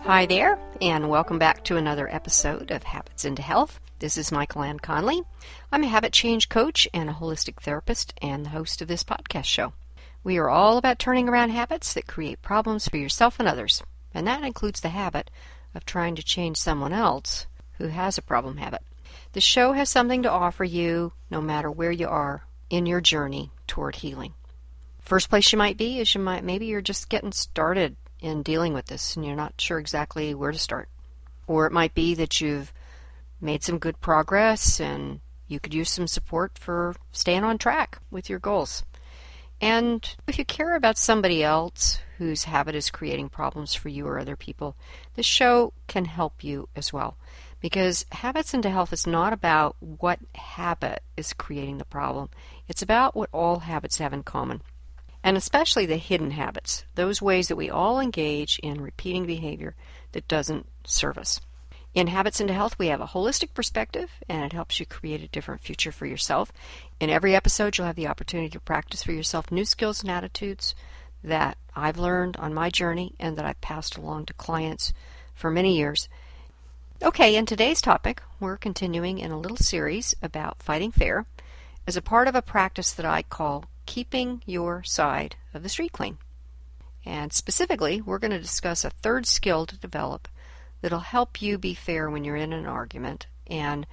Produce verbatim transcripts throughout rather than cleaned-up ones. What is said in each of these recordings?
Hi there, and welcome back to another episode of Habits into Health. This is Michael Ann Conley. I'm a habit change coach and a holistic therapist and the host of this podcast show. We are all about turning around habits that create problems for yourself and others, and that includes the habit of trying to change someone else who has a problem habit. The show has something to offer you no matter where you are in your journey toward healing. First place you might be is you might maybe you're just getting started in dealing with this and you're not sure exactly where to start. Or it might be that you've made some good progress and you could use some support for staying on track with your goals. And if you care about somebody else whose habit is creating problems for you or other people, this show can help you as well. Because Habits into Health is not about what habit is creating the problem. It's about what all habits have in common. And especially the hidden habits, those ways that we all engage in repeating behavior that doesn't serve us. In Habits into Health, we have a holistic perspective, and it helps you create a different future for yourself. In every episode, you'll have the opportunity to practice for yourself new skills and attitudes that I've learned on my journey and that I've passed along to clients for many years. Okay, in today's topic, we're continuing in a little series about fighting fair as a part of a practice that I call keeping your side of the street clean. And specifically, we're going to discuss a third skill to develop that'll help you be fair when you're in an argument. And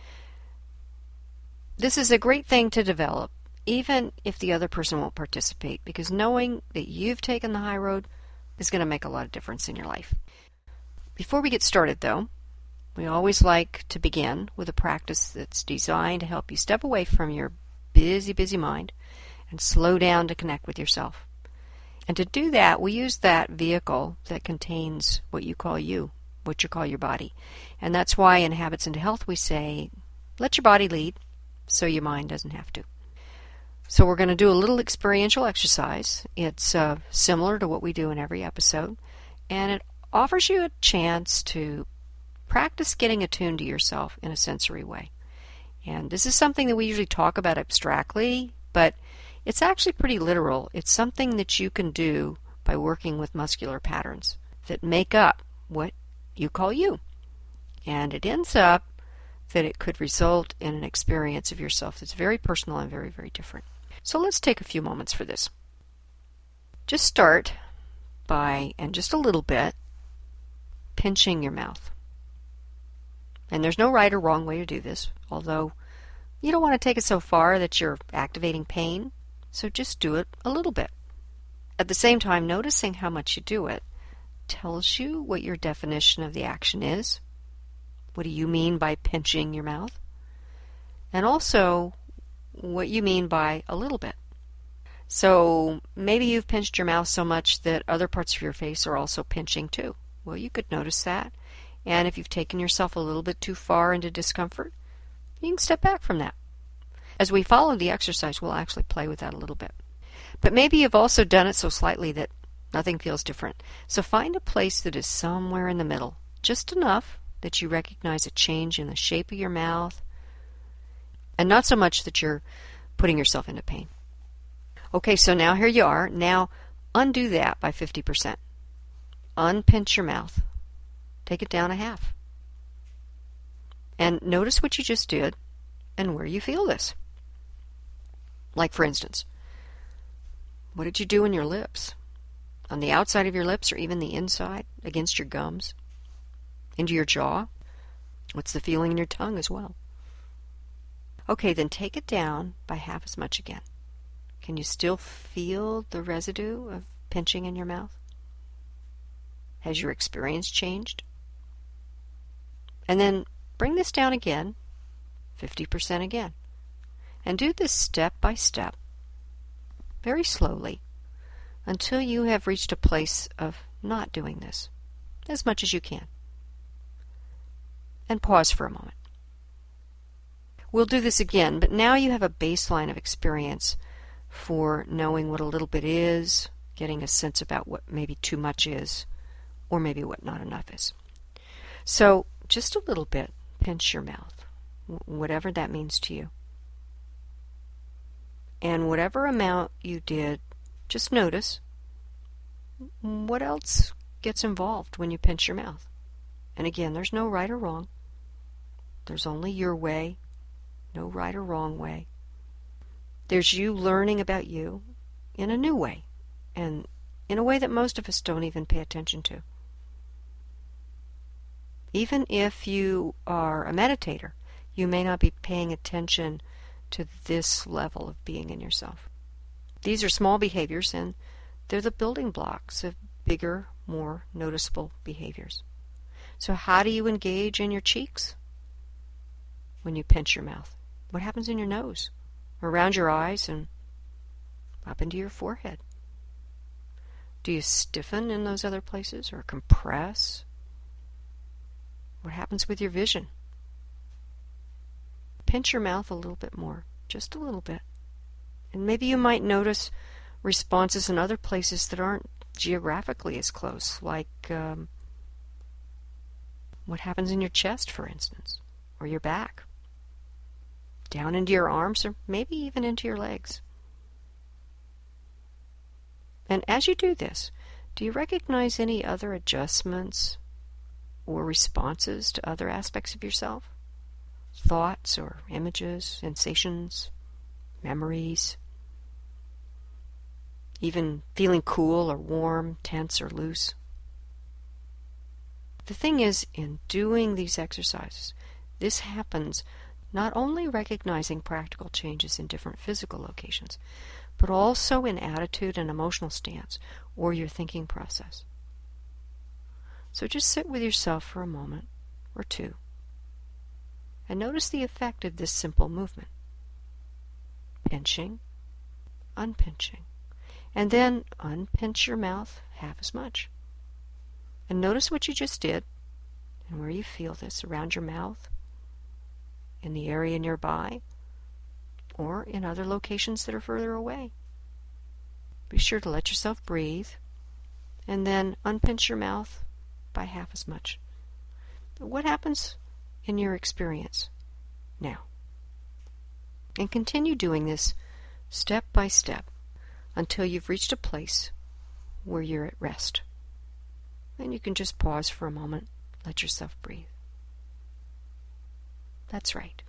this is a great thing to develop, even if the other person won't participate, because knowing that you've taken the high road is going to make a lot of difference in your life. Before we get started, though, we always like to begin with a practice that's designed to help you step away from your busy, busy mind and slow down to connect with yourself. And to do that, we use that vehicle that contains what you call you, what you call your body. And that's why in Habits into Health we say, let your body lead so your mind doesn't have to. So we're going to do a little experiential exercise. It's uh, similar to what we do in every episode, and it offers you a chance to practice getting attuned to yourself in a sensory way. And this is something that we usually talk about abstractly, but it's actually pretty literal. It's something that you can do by working with muscular patterns that make up what you call you. And it ends up that it could result in an experience of yourself that's very personal and very, very different. So let's take a few moments for this. Just start by, and just a little bit, pinching your mouth. And there's no right or wrong way to do this, although you don't want to take it so far that you're activating pain, so just do it a little bit. At the same time, noticing how much you do it tells you what your definition of the action is. What do you mean by pinching your mouth? And also, what you mean by a little bit. So maybe you've pinched your mouth so much that other parts of your face are also pinching too. Well, you could notice that. And if you've taken yourself a little bit too far into discomfort, you can step back from that. As we follow the exercise, we'll actually play with that a little bit. But maybe you've also done it so slightly that nothing feels different. So find a place that is somewhere in the middle, just enough that you recognize a change in the shape of your mouth, and not so much that you're putting yourself into pain. Okay, so now here you are. Now undo that by fifty percent. Unpinch your mouth. Take it down a half. And notice what you just did and where you feel this. Like, for instance, what did you do in your lips? On the outside of your lips or even the inside, against your gums? Into your jaw? What's the feeling in your tongue as well? Okay, then take it down by half as much again. Can you still feel the residue of pinching in your mouth? Has your experience changed? And then bring this down again, fifty percent again. And do this step by step, very slowly, until you have reached a place of not doing this, as much as you can. And pause for a moment. We'll do this again, but now you have a baseline of experience for knowing what a little bit is, getting a sense about what maybe too much is, or maybe what not enough is. So, just a little bit, pinch your mouth, whatever that means to you. And whatever amount you did, just notice what else gets involved when you pinch your mouth. And again, there's no right or wrong. There's only your way, no right or wrong way. There's you learning about you in a new way, and in a way that most of us don't even pay attention to. Even if you are a meditator, you may not be paying attention to this level of being in yourself. These are small behaviors, and they're the building blocks of bigger, more noticeable behaviors. So how do you engage in your cheeks? When you pinch your mouth. What happens in your nose? Around your eyes and up into your forehead? Do you stiffen in those other places or compress? What happens with your vision? Pinch your mouth a little bit more, just a little bit. And maybe you might notice responses in other places that aren't geographically as close, like um, what happens in your chest, for instance, or your back, down into your arms, or maybe even into your legs. And as you do this, do you recognize any other adjustments or responses to other aspects of yourself? Thoughts or images, sensations, memories, even feeling cool or warm, tense or loose. The thing is, in doing these exercises, this happens not only recognizing practical changes in different physical locations, but also in attitude and emotional stance or your thinking process. So just sit with yourself for a moment or two and notice the effect of this simple movement. Pinching, unpinching, and then unpinch your mouth half as much. And notice what you just did and where you feel this around your mouth, in the area nearby, or in other locations that are further away. Be sure to let yourself breathe and then unpinch your mouth by half as much. But what happens in your experience now? And continue doing this step by step until you've reached a place where you're at rest. And you can just pause for a moment, let yourself breathe. That's right.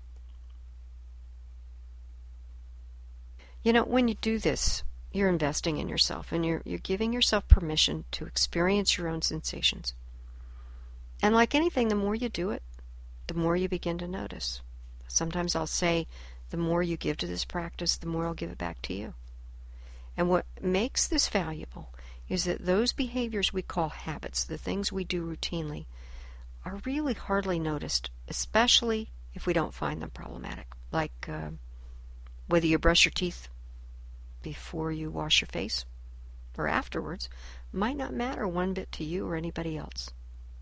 You know, when you do this, you're investing in yourself, and you're you're giving yourself permission to experience your own sensations. And like anything, the more you do it, the more you begin to notice. Sometimes I'll say, the more you give to this practice, the more I'll give it back to you. And what makes this valuable is that those behaviors we call habits, the things we do routinely, are really hardly noticed, especially if we don't find them problematic. Like uh, whether you brush your teeth before you wash your face or afterwards might not matter one bit to you or anybody else.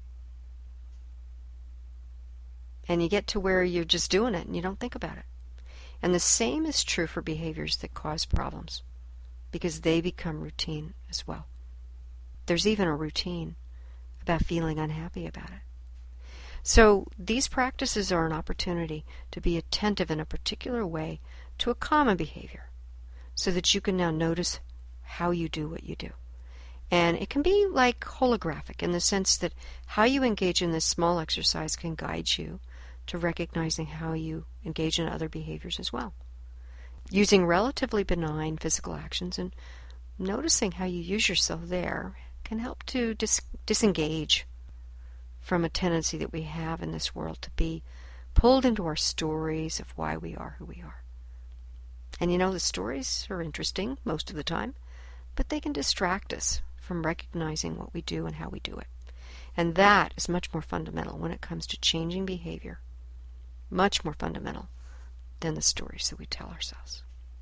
And you get to where you're just doing it and you don't think about it. And the same is true for behaviors that cause problems, because they become routine as well. There's even a routine about feeling unhappy about it. So these practices are an opportunity to be attentive in a particular way to a common behavior, so that you can now notice how you do what you do. And it can be like holographic in the sense that how you engage in this small exercise can guide you to recognizing how you engage in other behaviors as well. Using relatively benign physical actions and noticing how you use yourself there can help to dis- disengage from a tendency that we have in this world to be pulled into our stories of why we are who we are. And you know, the stories are interesting most of the time, but they can distract us from recognizing what we do and how we do it. And that is much more fundamental when it comes to changing behavior. Much more fundamental than the stories that we tell ourselves.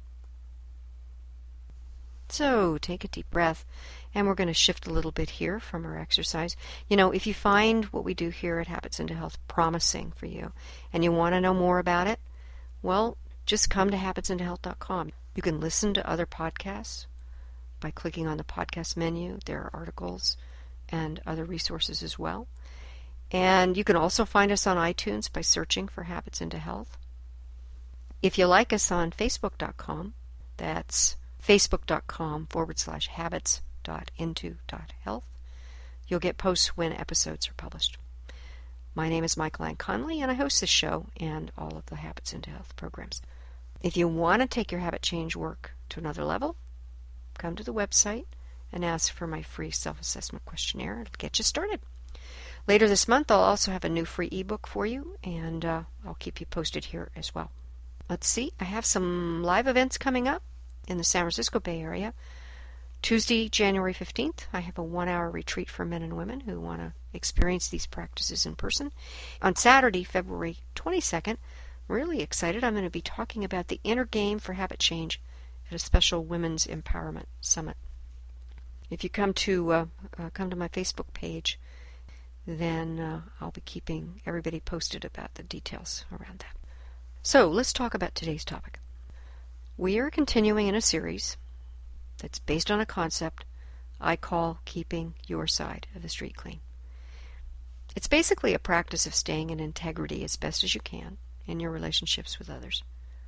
So take a deep breath, and we're going to shift a little bit here from our exercise. You know, if you find what we do here at Habits into Health promising for you, and you want to know more about it, well, just come to habits into health dot com. You can listen to other podcasts by clicking on the podcast menu. There are articles and other resources as well. And you can also find us on iTunes by searching for Habits into Health. If you like us on facebook dot com, that's facebook dot com forward slash habits dot into dot health. You'll get posts when episodes are published. My name is Michael Ann Conley, and I host this show and all of the Habits into Health programs. If you want to take your habit change work to another level, come to the website and ask for my free self-assessment questionnaire. It'll get you started. Later this month, I'll also have a new free ebook for you, and uh, I'll keep you posted here as well. Let's see, I have some live events coming up in the San Francisco Bay Area. Tuesday, January fifteenth, I have a one-hour retreat for men and women who want to experience these practices in person. On Saturday, February twenty-second, I'm really excited. I'm going to be talking about the inner game for habit change at a special Women's Empowerment Summit. If you come to uh, uh, come to my Facebook page, then uh, I'll be keeping everybody posted about the details around that. So let's talk about today's topic. We are continuing in a series that's based on a concept I call keeping your side of the street clean. It's basically a practice of staying in integrity as best as you can in your relationships with others.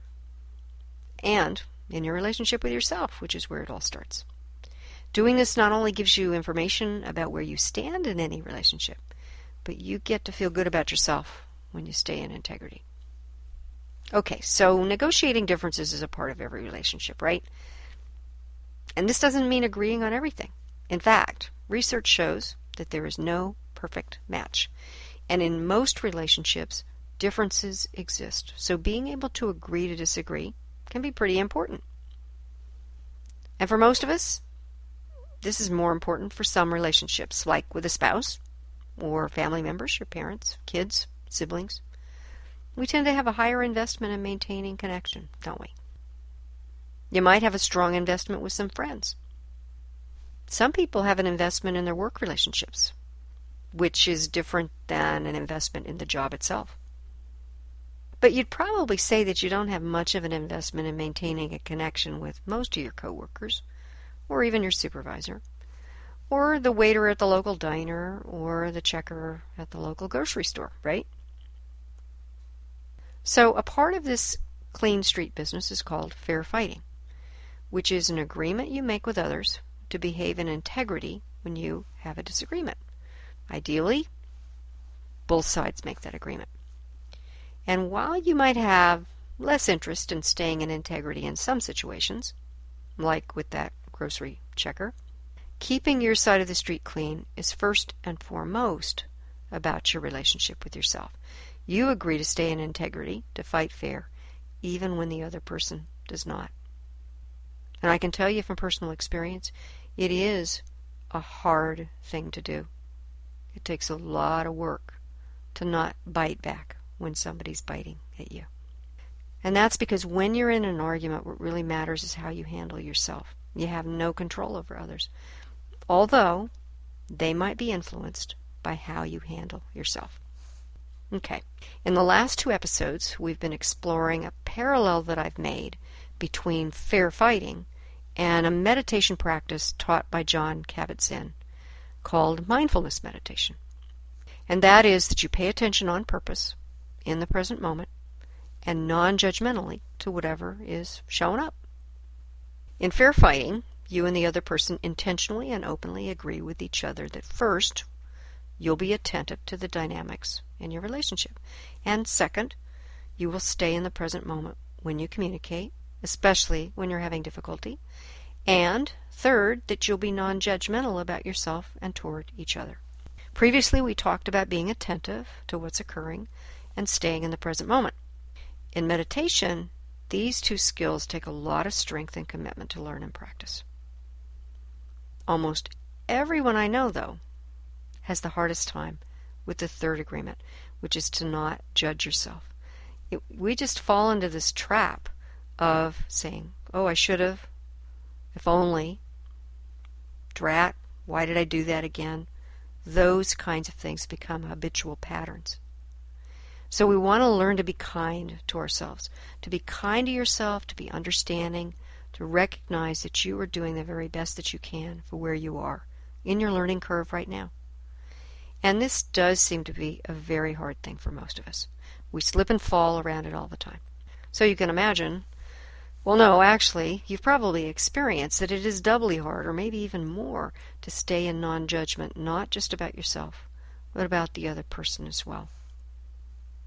And in your relationship with yourself, which is where it all starts. Doing this not only gives you information about where you stand in any relationship, but you get to feel good about yourself when you stay in integrity. Okay, so negotiating differences is a part of every relationship, right? And this doesn't mean agreeing on everything. In fact, research shows that there is no perfect match. And in most relationships, differences exist. So being able to agree to disagree can be pretty important. And for most of us, this is more important for some relationships, like with a spouse or family members, your parents, kids, siblings. We tend to have a higher investment in maintaining connection, don't we? You might have a strong investment with some friends. Some people have an investment in their work relationships, which is different than an investment in the job itself. But you'd probably say that you don't have much of an investment in maintaining a connection with most of your coworkers, or even your supervisor, or the waiter at the local diner, or the checker at the local grocery store, right? So a part of this clean street business is called fair fighting, which is an agreement you make with others to behave in integrity when you have a disagreement. Ideally, both sides make that agreement. And while you might have less interest in staying in integrity in some situations, like with that grocery checker, keeping your side of the street clean is first and foremost about your relationship with yourself. You agree to stay in integrity, to fight fair, even when the other person does not. And I can tell you from personal experience, it is a hard thing to do. It takes a lot of work to not bite back when somebody's biting at you. And that's because when you're in an argument, what really matters is how you handle yourself. You have no control over others, although they might be influenced by how you handle yourself. Okay, in the last two episodes, we've been exploring a parallel that I've made between fair fighting and a meditation practice taught by Jon Kabat-Zinn called mindfulness meditation. And that is that you pay attention on purpose in the present moment and non-judgmentally to whatever is showing up. In fair fighting, you and the other person intentionally and openly agree with each other that first, you'll be attentive to the dynamics in your relationship. And second, you will stay in the present moment when you communicate, especially when you're having difficulty. And third, that you'll be non-judgmental about yourself and toward each other. Previously, we talked about being attentive to what's occurring and staying in the present moment. In meditation, these two skills take a lot of strength and commitment to learn and practice. Almost everyone I know, though, has the hardest time with the third agreement, which is to not judge yourself. It, we just fall into this trap of saying, oh, I should have, if only, drat, why did I do that again? Those kinds of things become habitual patterns. So we want to learn to be kind to ourselves, to be kind to yourself, to be understanding, to recognize that you are doing the very best that you can for where you are in your learning curve right now. And this does seem to be a very hard thing for most of us. We slip and fall around it all the time. So you can imagine, well, no, actually, you've probably experienced that it is doubly hard, or maybe even more, to stay in non-judgment, not just about yourself, but about the other person as well.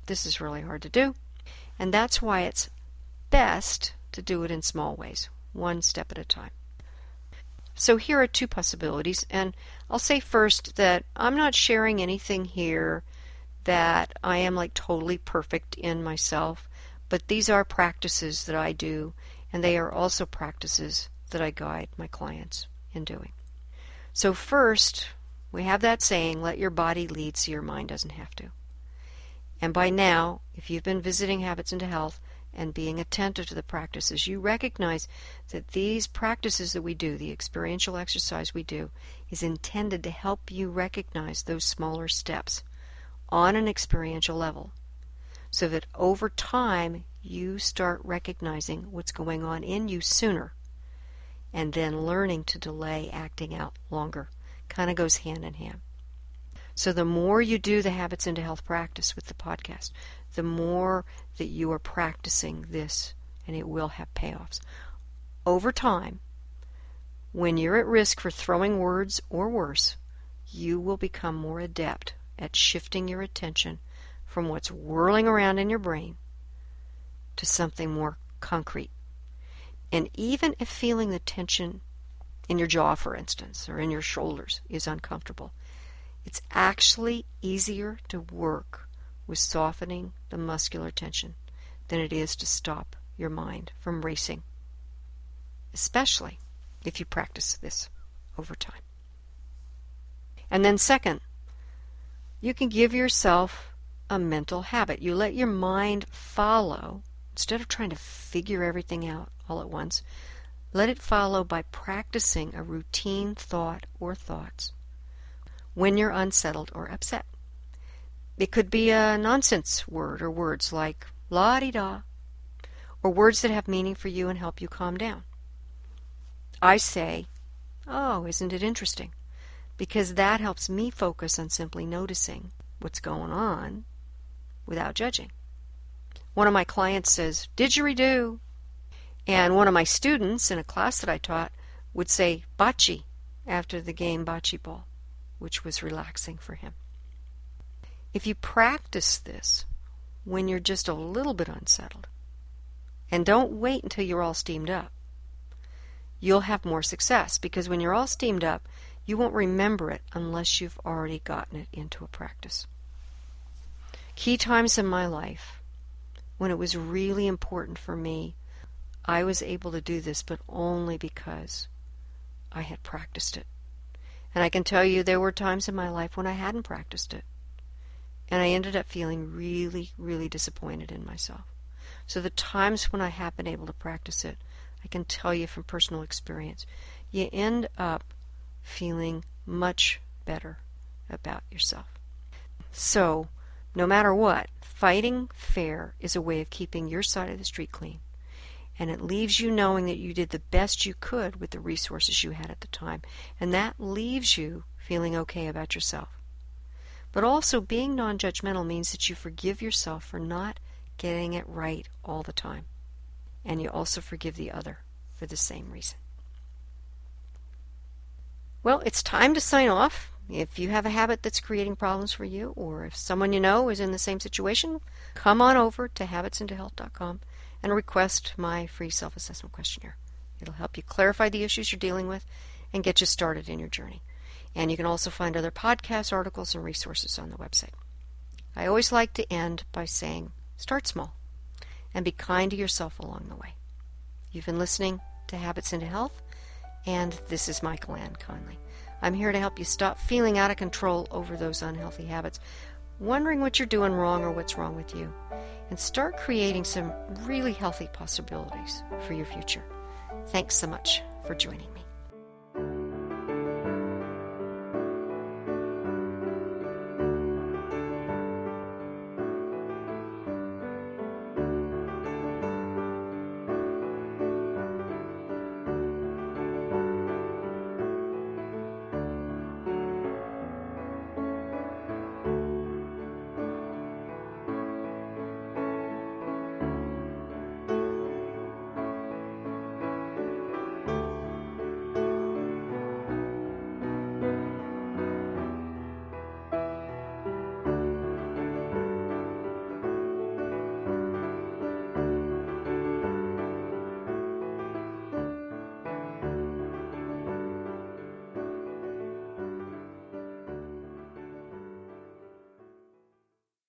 this is really hard to do. And that's why it's best to do it in small ways, one step at a time. So here are two possibilities, and I'll say first that I'm not sharing anything here that I am like totally perfect in myself, but these are practices that I do, and they are also practices that I guide my clients in doing. So first, we have that saying, let your body lead so your mind doesn't have to. And by now, if you've been visiting Habits into Health and being attentive to the practices, you recognize that these practices that we do, the experiential exercise we do, is intended to help you recognize those smaller steps on an experiential level, so that over time you start recognizing what's going on in you sooner, and then learning to delay acting out longer. Kind of goes hand in hand. So the more you do the Habits into Health practice with the podcast, the more that you are practicing this, and it will have payoffs. Over time, when you're at risk for throwing words or worse, you will become more adept at shifting your attention from what's whirling around in your brain to something more concrete. And even if feeling the tension in your jaw, for instance, or in your shoulders is uncomfortable, it's actually easier to work with softening the muscular tension than it is to stop your mind from racing, especially if you practice this over time. And then second, you can give yourself a mental habit. You let your mind follow, instead of trying to figure everything out all at once, let it follow by practicing a routine thought or thoughts when you're unsettled or upset. It could be a nonsense word or words like la-di-da, or words that have meaning for you and help you calm down. I say, oh, isn't it interesting? Because that helps me focus on simply noticing what's going on without judging. One of my clients says, didgeridoo. And one of my students in a class that I taught would say bocce after the game bocce ball, which was relaxing for him. If you practice this when you're just a little bit unsettled, and don't wait until you're all steamed up, you'll have more success, because when you're all steamed up, you won't remember it unless you've already gotten it into a practice. Key times in my life when it was really important for me, I was able to do this, but only because I had practiced it. And I can tell you there were times in my life when I hadn't practiced it, and I ended up feeling really, really disappointed in myself. So the times when I have been able to practice it, I can tell you from personal experience, you end up feeling much better about yourself. So, no matter what, fighting fair is a way of keeping your side of the street clean. And it leaves you knowing that you did the best you could with the resources you had at the time. And that leaves you feeling okay about yourself. But also, being non-judgmental means that you forgive yourself for not getting it right all the time. And you also forgive the other for the same reason. Well, it's time to sign off. If you have a habit that's creating problems for you, or if someone you know is in the same situation, come on over to habits into health dot com and request my free self-assessment questionnaire. It'll help you clarify the issues you're dealing with and get you started in your journey. And you can also find other podcasts, articles, and resources on the website. I always like to end by saying, start small and be kind to yourself along the way. You've been listening to Habits into Health, and this is Michael Ann Conley. I'm here to help you stop feeling out of control over those unhealthy habits, wondering what you're doing wrong or what's wrong with you, and start creating some really healthy possibilities for your future. Thanks so much for joining me.